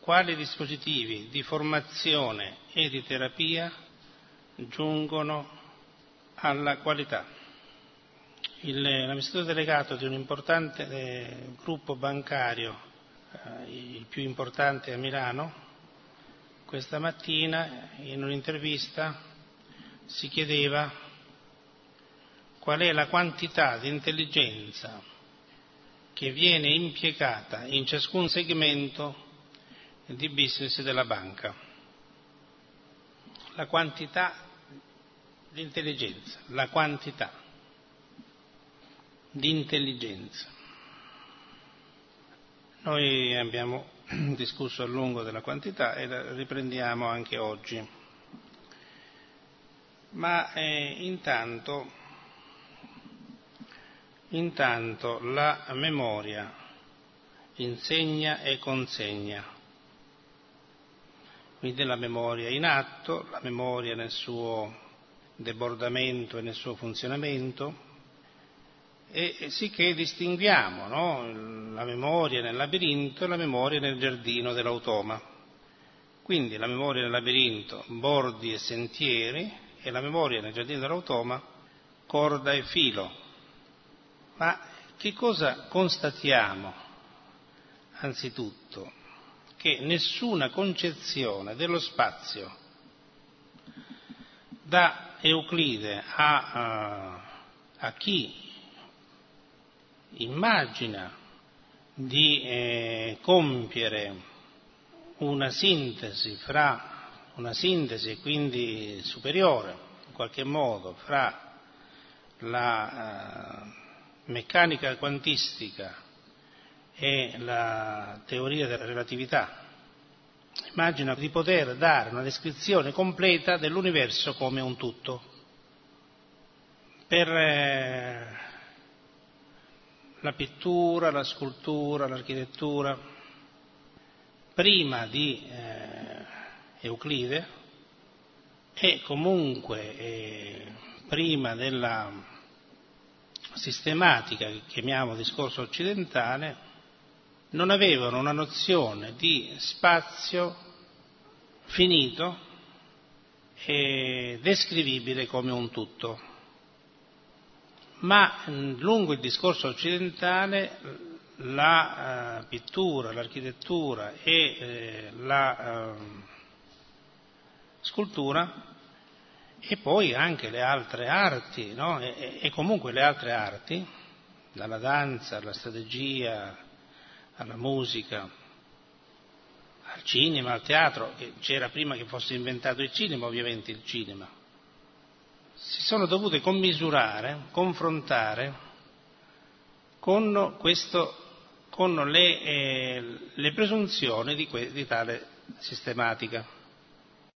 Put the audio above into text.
quali dispositivi di formazione e di terapia giungono alla qualità. L'amministratore delegato di un importante gruppo bancario, il più importante a Milano, questa mattina in un'intervista si chiedeva qual è la quantità di intelligenza che viene impiegata in ciascun segmento di business della banca. La quantità di intelligenza, la quantità di intelligenza. Noi abbiamo discusso a lungo della quantità e la riprendiamo anche oggi. Ma intanto la memoria insegna e consegna. Quindi la memoria in atto, la memoria nel suo debordamento e nel suo funzionamento, e sicché distinguiamo, no? La memoria nel labirinto e la memoria nel giardino dell'automa. Quindi la memoria nel labirinto, bordi e sentieri, e la memoria nel giardino dell'automa, corda e filo. Ma che cosa constatiamo? Anzitutto, che nessuna concezione dello spazio, da Euclide a chi immagina di compiere una sintesi quindi superiore in qualche modo fra la meccanica quantistica e la teoria della relatività, immagina di poter dare una descrizione completa dell'universo come un tutto. Per la pittura, la scultura, l'architettura, prima di Euclide e comunque prima della sistematica che chiamiamo discorso occidentale, non avevano una nozione di spazio finito e descrivibile come un tutto. Ma lungo il discorso occidentale la pittura, l'architettura e la scultura e poi anche le altre arti, no? E comunque le altre arti, dalla danza alla strategia, alla musica, al cinema, al teatro, che c'era prima che fosse inventato il cinema, ovviamente il cinema, si sono dovute commisurare, confrontare con le presunzioni di tale sistematica.